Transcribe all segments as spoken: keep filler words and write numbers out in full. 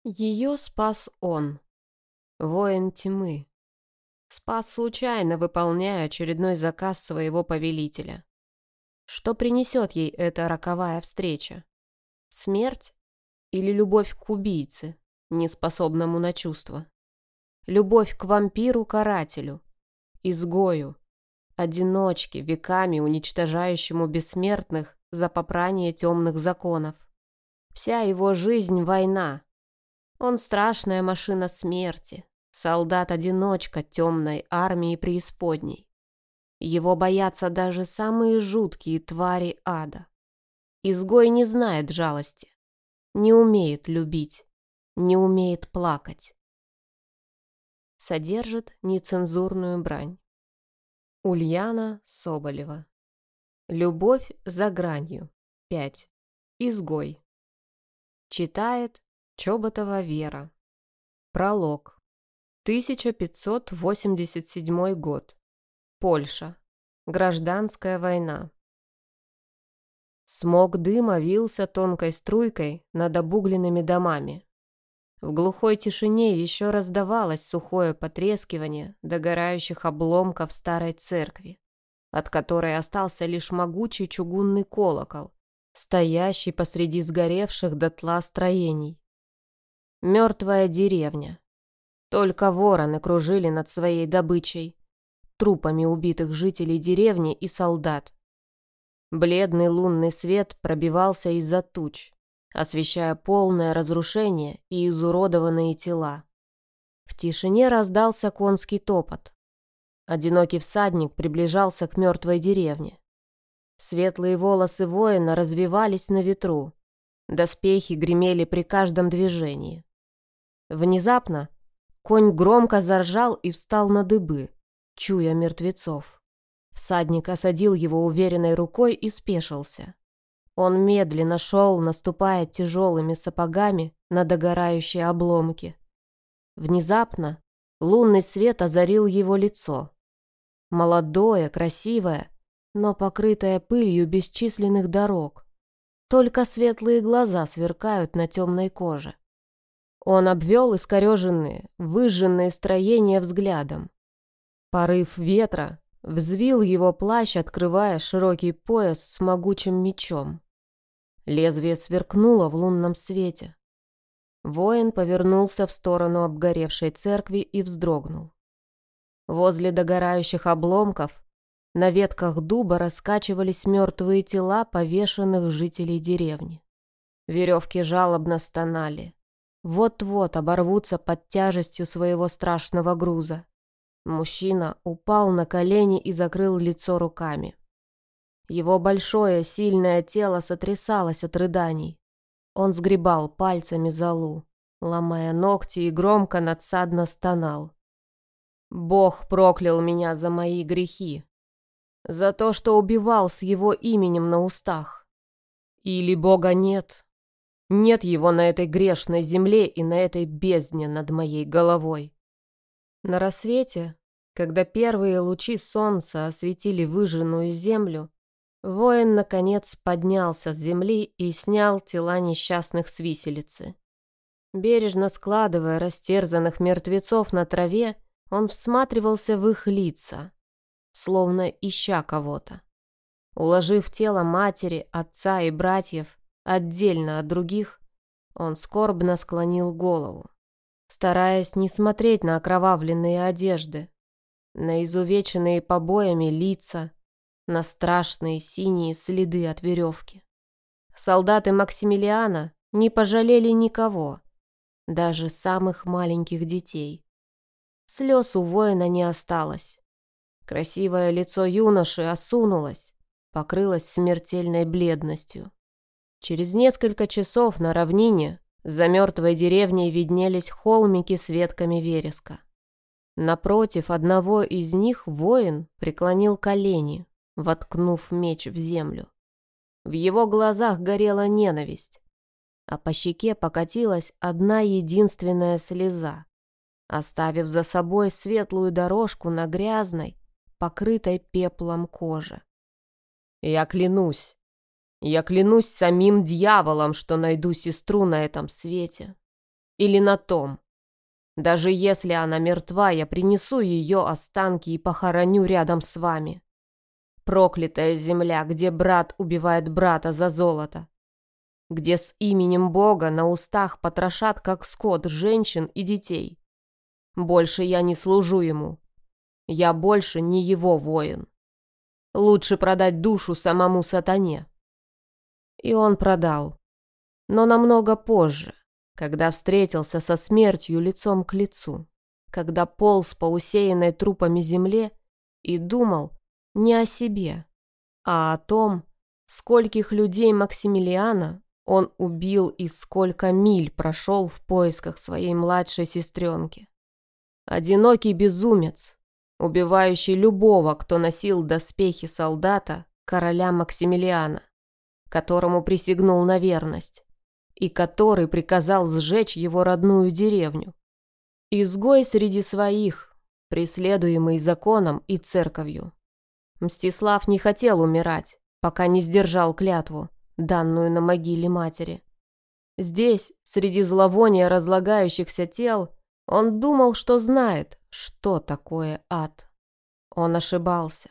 Ее спас он, воин тьмы. Спас случайно, выполняя очередной заказ своего повелителя. Что принесет ей эта роковая встреча? Смерть или любовь к убийце, неспособному на чувства? Любовь к вампиру-карателю, изгою, одиночке, веками уничтожающему бессмертных за попрание темных законов. Вся его жизнь — война. Он страшная машина смерти, солдат-одиночка темной армии преисподней. Его боятся даже самые жуткие твари ада. Изгой не знает жалости, не умеет любить, не умеет плакать. Содержит нецензурную брань. Ульяна Соболева. Любовь за гранью. пять. Изгой. Читает Чоботова Вера. Пролог. тысяча пятьсот восемьдесят седьмой год. Польша. Гражданская война. Смог дыма вился тонкой струйкой над обугленными домами. В глухой тишине еще раздавалось сухое потрескивание догорающих обломков старой церкви, от которой остался лишь могучий чугунный колокол, стоящий посреди сгоревших дотла строений. Мертвая деревня. Только вороны кружили над своей добычей, трупами убитых жителей деревни и солдат. Бледный лунный свет пробивался из-за туч, освещая полное разрушение и изуродованные тела. В тишине раздался конский топот. Одинокий всадник приближался к мертвой деревне. Светлые волосы воина развивались на ветру, доспехи гремели при каждом движении. Внезапно конь громко заржал и встал на дыбы, чуя мертвецов. Всадник осадил его уверенной рукой и спешился. Он медленно шел, наступая тяжелыми сапогами на догорающие обломки. Внезапно лунный свет озарил его лицо. Молодое, красивое, но покрытое пылью бесчисленных дорог. Только светлые глаза сверкают на темной коже. Он обвел искореженные, выжженные строения взглядом. Порыв ветра взвил его плащ, открывая широкий пояс с могучим мечом. Лезвие сверкнуло в лунном свете. Воин повернулся в сторону обгоревшей церкви и вздрогнул. Возле догорающих обломков на ветках дуба раскачивались мертвые тела повешенных жителей деревни. Веревки жалобно стонали. Вот-вот оборвутся под тяжестью своего страшного груза. Мужчина упал на колени и закрыл лицо руками. Его большое, сильное тело сотрясалось от рыданий. Он сгребал пальцами золу, ломая ногти, и громко надсадно стонал. «Бог проклял меня за мои грехи, за то, что убивал с его именем на устах. Или Бога нет, нет его на этой грешной земле и на этой бездне над моей головой». На рассвете, когда первые лучи солнца осветили выжженную землю, воин, наконец, поднялся с земли и снял тела несчастных с виселицы. Бережно складывая растерзанных мертвецов на траве, он всматривался в их лица, словно ища кого-то. Уложив тело матери, отца и братьев отдельно от других, он скорбно склонил голову, стараясь не смотреть на окровавленные одежды, на изувеченные побоями лица, на страшные синие следы от веревки. Солдаты Максимилиана не пожалели никого, даже самых маленьких детей. Слез у воина не осталось. Красивое лицо юноши осунулось, покрылось смертельной бледностью. Через несколько часов на равнине за мертвой деревней виднелись холмики с ветками вереска. Напротив одного из них воин преклонил колени, воткнув меч в землю. В его глазах горела ненависть, а по щеке покатилась одна единственная слеза, оставив за собой светлую дорожку на грязной, покрытой пеплом коже. «Я клянусь, я клянусь самим дьяволом, что найду сестру на этом свете. или на том. Даже если она мертва, я принесу ее останки и похороню рядом с вами. Проклятая земля, где брат убивает брата за золото, где с именем Бога на устах потрошат, как скот, женщин и детей. Больше я не служу ему. Я больше не его воин. Лучше продать душу самому сатане». И он продал, но намного позже, когда встретился со смертью лицом к лицу, когда полз по усеянной трупами земле и думал не о себе, а о том, скольких людей Максимилиана он убил и сколько миль прошел в поисках своей младшей сестренки. Одинокий безумец, убивающий любого, кто носил доспехи солдата короля Максимилиана, которому присягнул на верность, и который приказал сжечь его родную деревню. Изгой среди своих, преследуемый законом и церковью. Мстислав не хотел умирать, пока не сдержал клятву, данную на могиле матери. Здесь, среди зловония разлагающихся тел, он думал, что знает, что такое ад. Он ошибался.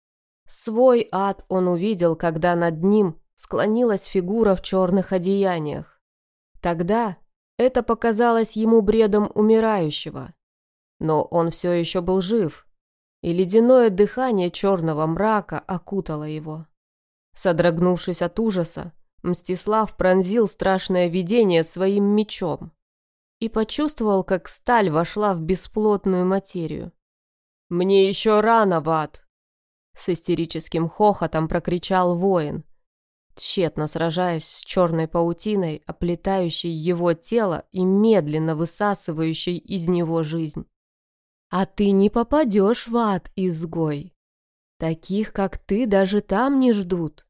Свой ад он увидел, когда над ним склонилась фигура в черных одеяниях. Тогда это показалось ему бредом умирающего, но он все еще был жив, и ледяное дыхание черного мрака окутало его. Содрогнувшись от ужаса, Мстислав пронзил страшное видение своим мечом и почувствовал, как сталь вошла в бесплотную материю. «Мне еще рано в ад!» С истерическим хохотом прокричал воин, тщетно сражаясь с черной паутиной, оплетающей его тело и медленно высасывающей из него жизнь. «А ты не попадешь в ад, изгой! Таких, как ты, даже там не ждут.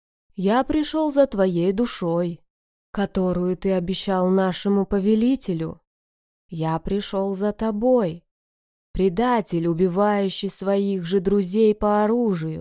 Я пришел за твоей душой, которую ты обещал нашему повелителю. Я пришел за тобой, предатель, убивающий своих же друзей по оружию,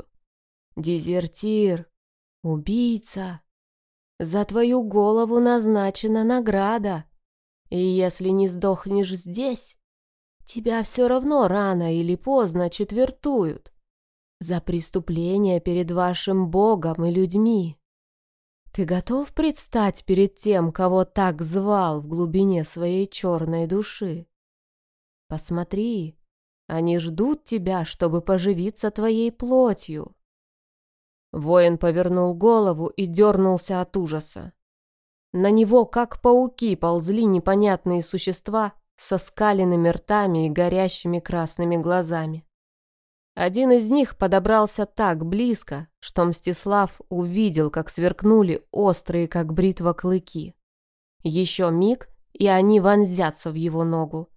дезертир, убийца. За твою голову назначена награда, и если не сдохнешь здесь, тебя все равно рано или поздно четвертуют за преступление перед вашим Богом и людьми. Ты готов предстать перед тем, кого так звал в глубине своей черной души? Посмотри, они ждут тебя, чтобы поживиться твоей плотью». Воин повернул голову и дернулся от ужаса. На него, как пауки, ползли непонятные существа со скаленными ртами и горящими красными глазами. Один из них подобрался так близко, что Мстислав увидел, как сверкнули острые, как бритва, клыки. Еще миг, и они вонзятся в его ногу.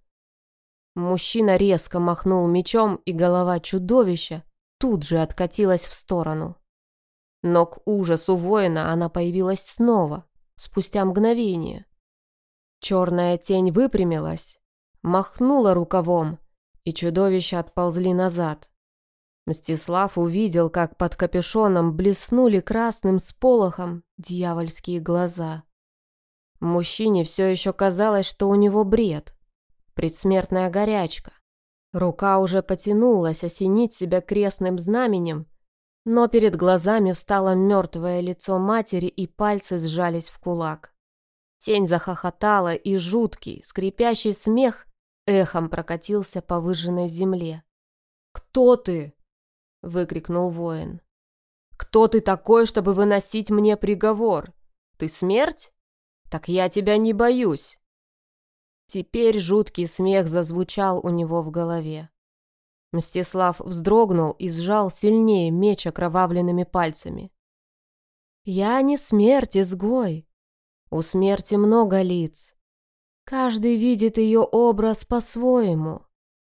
Мужчина резко махнул мечом, и голова чудовища тут же откатилась в сторону. Но к ужасу воина она появилась снова, спустя мгновение. Черная тень выпрямилась, махнула рукавом, и чудовища отползли назад. Мстислав увидел, как под капюшоном блеснули красным сполохом дьявольские глаза. Мужчине все еще казалось, что у него бред, предсмертная горячка. Рука уже потянулась осенить себя крестным знаменем, но перед глазами встало мертвое лицо матери, и пальцы сжались в кулак. Тень захохотала, и жуткий, скрипящий смех эхом прокатился по выжженной земле. «Кто ты?» — выкрикнул воин. «Кто ты такой, чтобы выносить мне приговор? Ты смерть? Так я тебя не боюсь!» Теперь жуткий смех зазвучал у него в голове. Мстислав вздрогнул и сжал сильнее меч окровавленными пальцами. «Я не смерть, изгой. У смерти много лиц. Каждый видит ее образ по-своему.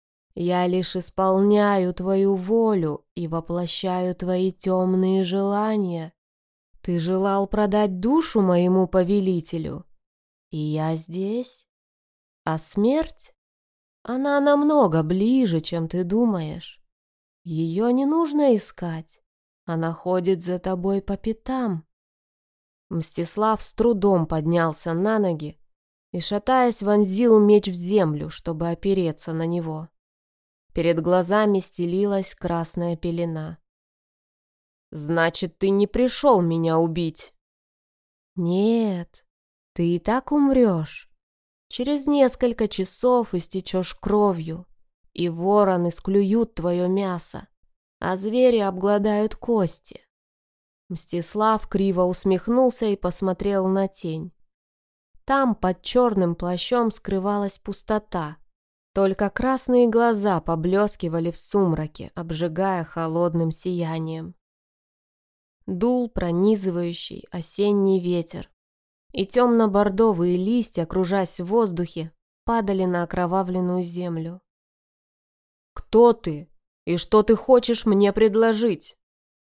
Я лишь исполняю твою волю и воплощаю твои темные желания. Ты желал продать душу моему повелителю, и я здесь. А смерть? Она намного ближе, чем ты думаешь. Ее не нужно искать. Она ходит за тобой по пятам». Мстислав с трудом поднялся на ноги и, шатаясь, вонзил меч в землю, чтобы опереться на него. Перед глазами стелилась красная пелена. «Значит, ты не пришел меня убить?» «Нет, ты и так умрешь. Через несколько часов истечешь кровью, и вороны склюют твое мясо, а звери обгладают кости». Мстислав криво усмехнулся и посмотрел на тень. Там под черным плащом скрывалась пустота. Только красные глаза поблескивали в сумраке, обжигая холодным сиянием. Дул пронизывающий осенний ветер, и темно-бордовые листья, кружась в воздухе, падали на окровавленную землю. «Кто ты? И что ты хочешь мне предложить?»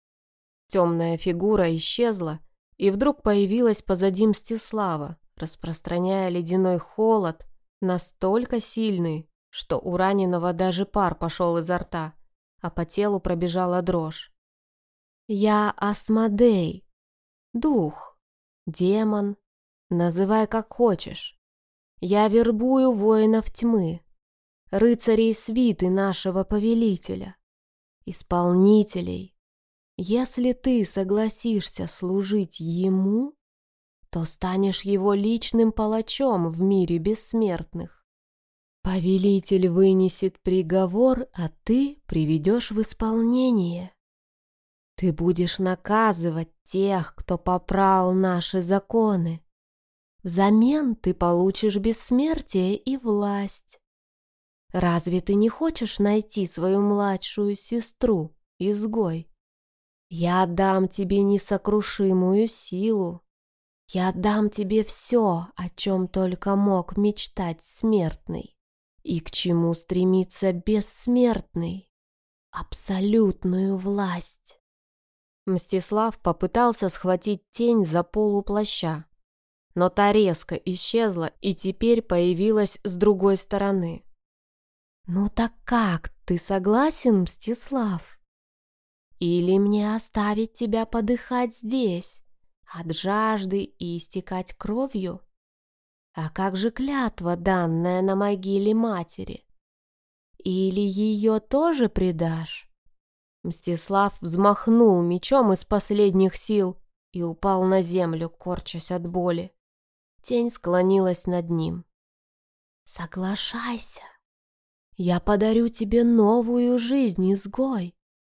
Темная фигура исчезла, и вдруг появилась позади Мстислава, распространяя ледяной холод, настолько сильный, что у раненого даже пар пошел изо рта, а по телу пробежала дрожь. «Я Асмодей, дух, демон, называй как хочешь. Я вербую воинов тьмы, рыцарей свиты нашего повелителя, исполнителей. Если ты согласишься служить ему, то станешь его личным палачом в мире бессмертных. Повелитель вынесет приговор, а ты приведешь в исполнение. Ты будешь наказывать тех, кто попрал наши законы. Взамен ты получишь бессмертие и власть. Разве ты не хочешь найти свою младшую сестру, изгой? Я дам тебе несокрушимую силу. Я дам тебе все, о чем только мог мечтать смертный, и к чему стремится бессмертный — абсолютную власть. Мстислав попытался схватить тень за полу плаща, но та резко исчезла и теперь появилась с другой стороны. «Ну так как, ты согласен, Мстислав? Или мне оставить тебя подыхать здесь, от жажды и истекать кровью? А как же клятва, данная на могиле матери? Или ее тоже предашь?» Мстислав взмахнул мечом из последних сил и упал на землю, корчась от боли. Тень склонилась над ним. «Соглашайся, я подарю тебе новую жизнь, изгой.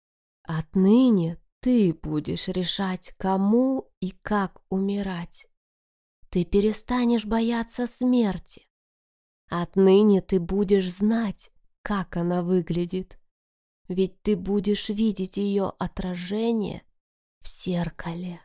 Отныне ты будешь решать, кому и как умирать. Ты перестанешь бояться смерти. Отныне ты будешь знать, как она выглядит, ведь ты будешь видеть ее отражение в зеркале».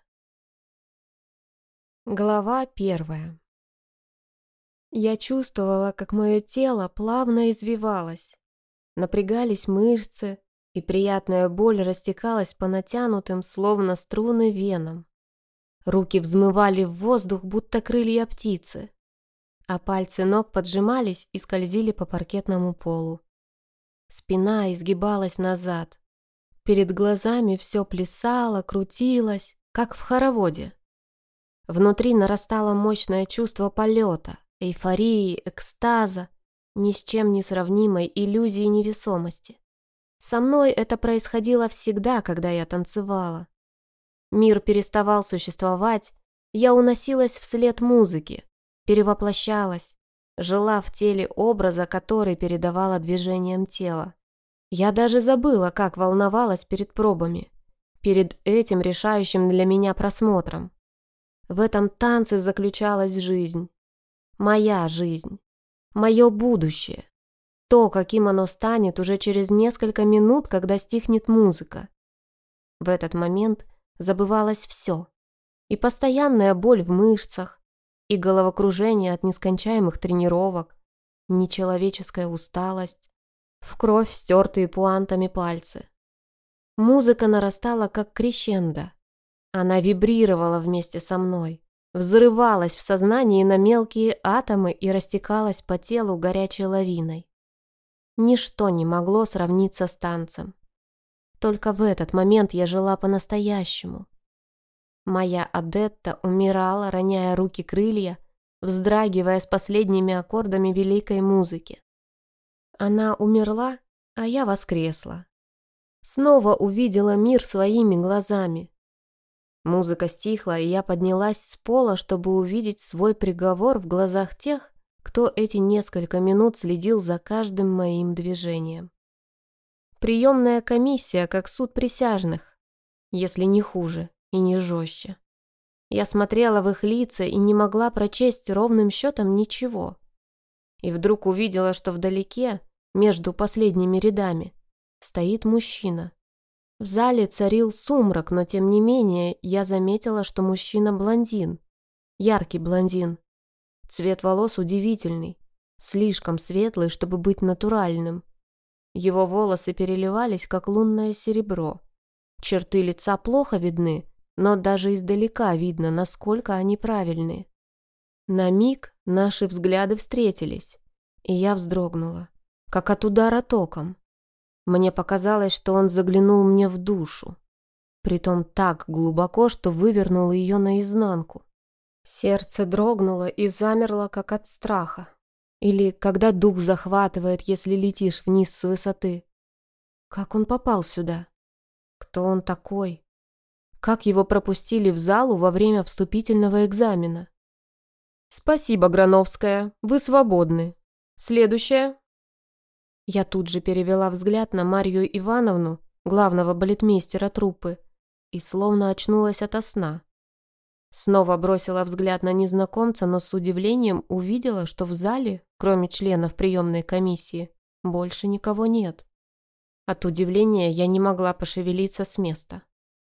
Глава первая. Я чувствовала, как мое тело плавно извивалось. Напрягались мышцы, и приятная боль растекалась по натянутым, словно струны, венам. Руки взмывали в воздух, будто крылья птицы, а пальцы ног поджимались и скользили по паркетному полу. Спина изгибалась назад. Перед глазами все плясало, крутилось, как в хороводе. Внутри нарастало мощное чувство полета, эйфории, экстаза, ни с чем не сравнимой иллюзии невесомости. Со мной это происходило всегда, когда я танцевала. Мир переставал существовать, я уносилась вслед музыки, перевоплощалась, жила в теле образа, который передавала движением тела. Я даже забыла, как волновалась перед пробами, перед этим решающим для меня просмотром. В этом танце заключалась жизнь. Моя жизнь. Мое будущее. То, каким оно станет уже через несколько минут, когда стихнет музыка. В этот момент забывалось все. И постоянная боль в мышцах, и головокружение от нескончаемых тренировок, нечеловеческая усталость, в кровь стертые пуантами пальцы. Музыка нарастала, как крещендо. Она вибрировала вместе со мной, взрывалась в сознании на мелкие атомы и растекалась по телу горячей лавиной. Ничто не могло сравниться с танцем. Только в этот момент я жила по-настоящему. Моя Адетта умирала, роняя руки-крылья, вздрагивая с последними аккордами великой музыки. Она умерла, а я воскресла. Снова увидела мир своими глазами. Музыка стихла, и я поднялась с пола, чтобы увидеть свой приговор в глазах тех, кто эти несколько минут следил за каждым моим движением. Приемная комиссия, как суд присяжных, если не хуже и не жестче. Я смотрела в их лица и не могла прочесть ровным счетом ничего. И вдруг увидела, что вдалеке, между последними рядами, стоит мужчина. В зале царил сумрак, но тем не менее я заметила, что мужчина блондин, яркий блондин. Цвет волос удивительный, слишком светлый, чтобы быть натуральным. Его волосы переливались, как лунное серебро. Черты лица плохо видны, но даже издалека видно, насколько они правильные. На миг наши взгляды встретились, и я вздрогнула, как от удара током. Мне показалось, что он заглянул мне в душу, притом так глубоко, что вывернул ее наизнанку. Сердце дрогнуло и замерло, как от страха. Или когда дух захватывает, если летишь вниз с высоты. Как он попал сюда? Кто он такой? Как его пропустили в залу во время вступительного экзамена? «Спасибо, Грановская, вы свободны. Следующая». Я тут же перевела взгляд на Марью Ивановну, главного балетмейстера труппы, и словно очнулась ото сна. Снова бросила взгляд на незнакомца, но с удивлением увидела, что в зале, кроме членов приемной комиссии, больше никого нет. От удивления я не могла пошевелиться с места.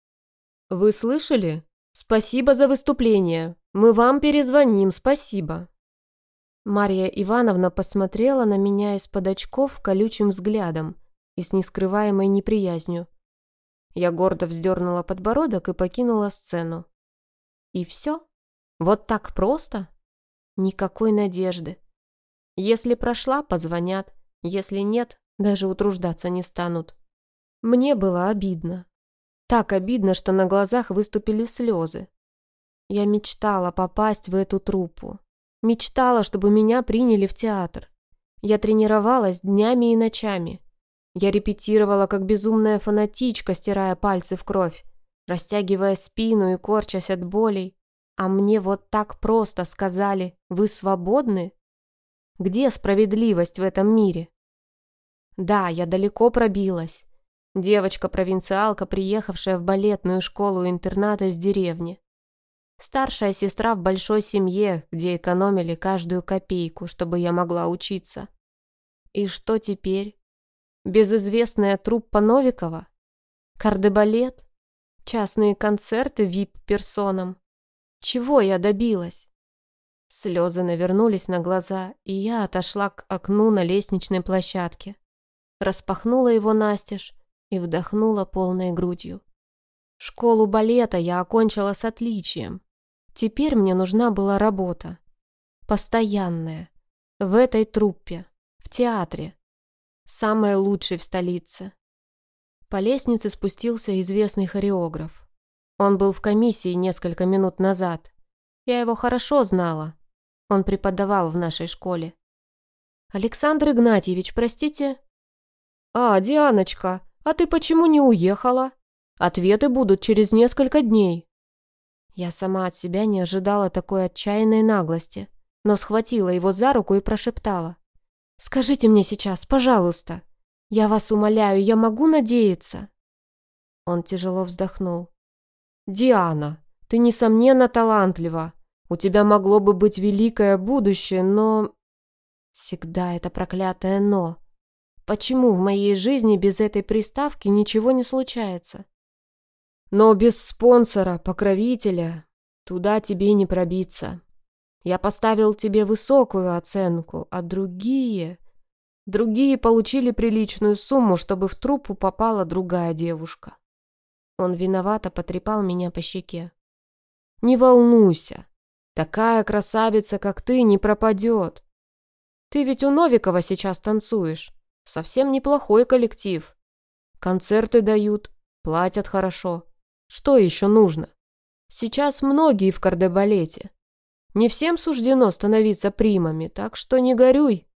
«Вы слышали? Спасибо за выступление. Мы вам перезвоним, спасибо». Марья Ивановна посмотрела на меня из-под очков колючим взглядом и с нескрываемой неприязнью. Я гордо вздернула подбородок и покинула сцену. И все? Вот так просто? Никакой надежды. Если прошла, позвонят. Если нет, даже утруждаться не станут. Мне было обидно. Так обидно, что на глазах выступили слезы. Я мечтала попасть в эту труппу. Мечтала, чтобы меня приняли в театр. Я тренировалась днями и ночами. Я репетировала, как безумная фанатичка, стирая пальцы в кровь, растягивая спину и корчась от болей. А мне вот так просто сказали: «Вы свободны?» Где справедливость в этом мире? Да, я далеко пробилась. Девочка-провинциалка, приехавшая в балетную школу-интернат из деревни. Старшая сестра в большой семье, где экономили каждую копейку, чтобы я могла учиться. И что теперь? Безызвестная труппа Новикова? Кардебалет? Частные концерты вип-персонам? Чего я добилась? Слезы навернулись на глаза, и я отошла к окну на лестничной площадке. Распахнула его настежь и вдохнула полной грудью. Школу балета я окончила с отличием. Теперь мне нужна была работа. Постоянная. В этой труппе. В театре. Самой лучшей в столице. По лестнице спустился известный хореограф. Он был в комиссии несколько минут назад. Я его хорошо знала. Он преподавал в нашей школе. «Александр Игнатьевич, простите?» «А, Дианочка, а ты почему не уехала? Ответы будут через несколько дней». Я сама от себя не ожидала такой отчаянной наглости, но схватила его за руку и прошептала: «Скажите мне сейчас, пожалуйста. Я вас умоляю, я могу надеяться?» Он тяжело вздохнул. «Диана, ты, несомненно, талантлива. У тебя могло бы быть великое будущее, но...» Всегда это проклятое «но». Почему в моей жизни без этой приставки ничего не случается? Но без спонсора, покровителя, туда тебе не пробиться. Я поставил тебе высокую оценку, а другие... Другие получили приличную сумму, чтобы в труппу попала другая девушка. Он виновато потрепал меня по щеке. Не волнуйся, такая красавица, как ты, не пропадет. Ты ведь у Новикова сейчас танцуешь. Совсем неплохой коллектив. Концерты дают, платят хорошо. Что еще нужно? Сейчас многие в кардебалете. Не всем суждено становиться примами, так что не горюй.